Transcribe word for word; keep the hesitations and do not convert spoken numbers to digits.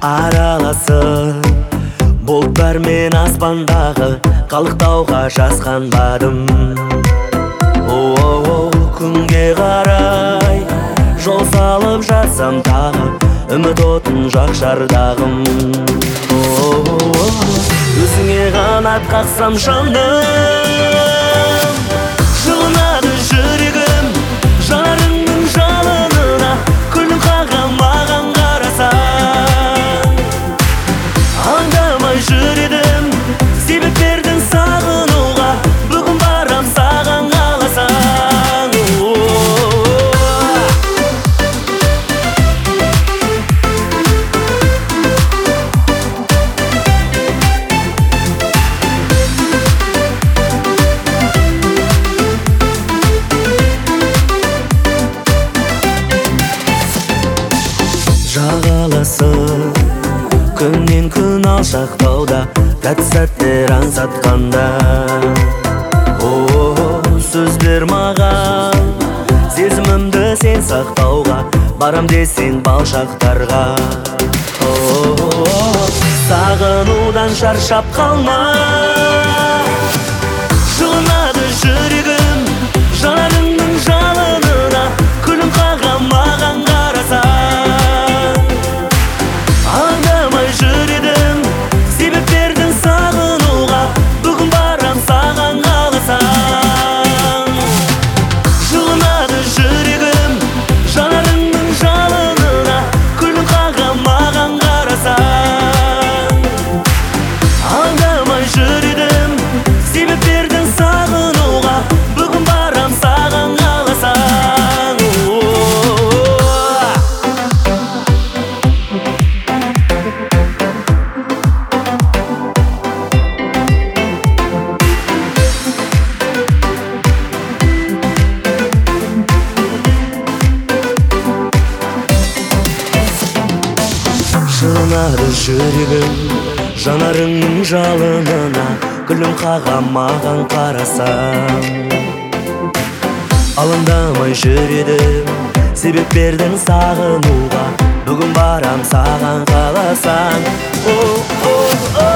араласып бұлттар мен аспандағы қалықтауға жасқанбадым. О-о-о, күнге қарай жол салып жатсам тағы, үміт отын жақшардағым. О-о-о, өзіңе қанат қақсам жаным, жылынады жүрегім жанарыңның жалынына. Күлің қағам маған қарасаң, аңдамай жүр едім себептердің сағынуға. Бүгін барам саған қаласаң. Жағаласып күннен күн алшақтауда, тәтті сәттер аңсатқанда. О, сөз бер маған сезімімді сен сақтауға, барам десең бал шақтарға. О, сағынудан шаршап қалма, жылынады жүрегім жанарыңның жалынына. Күлің қағам маған қарасаң, аңдамай жүр едім себептердің сағынуға. Бүгін барам саған қаласаң. Жылынады жүрегім жанарыңның жалынына. Күлің қағам маған қарасаң, аңдамай жүр едім себептердің сағынуға. Бүгін барам саған қаласаң. Жылынады жүрегім жанарыңның жалынына. Күлім қағам маған қарасаң, алаңдамай жүр едім себеп бердің сағынуға. Бүгін барам саған қаласаң. О-о-о